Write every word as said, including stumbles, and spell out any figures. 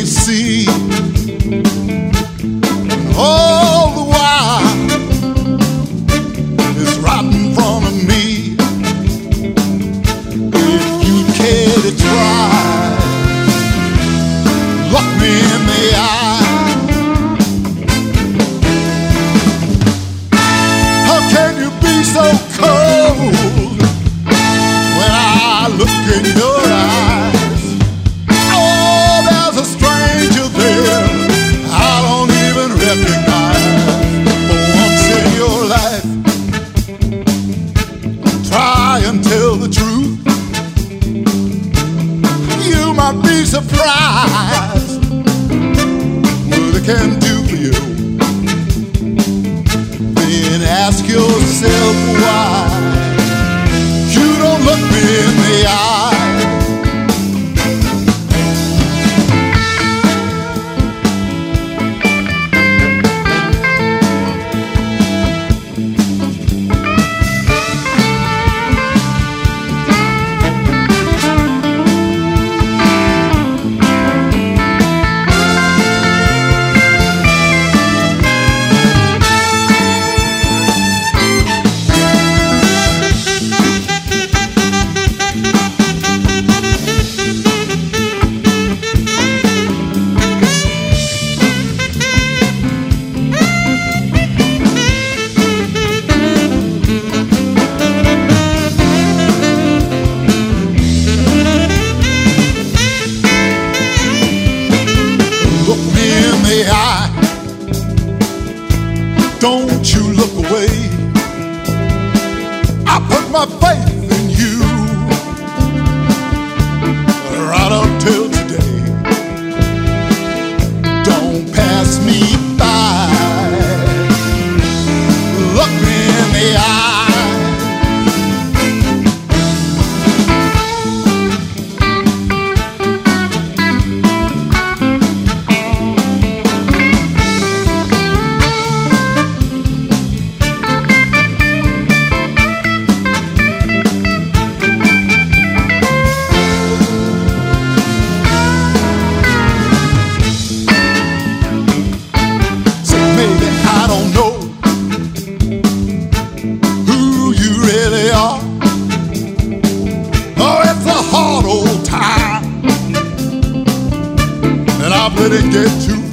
can't see. All the while it's right in front of me. If you care to try, look me in the eye. How can you be so cold when I look in your eyes? Oh, there's a stranger there I don't even recognize. For once in your life, try and tell the truth. You might be surprised what it can do for you. Then ask yourself why you don't look me in the eye. Don't you look away. I put my faith in you right up till today. Don't pass me by. Look me in the eye. Let it get too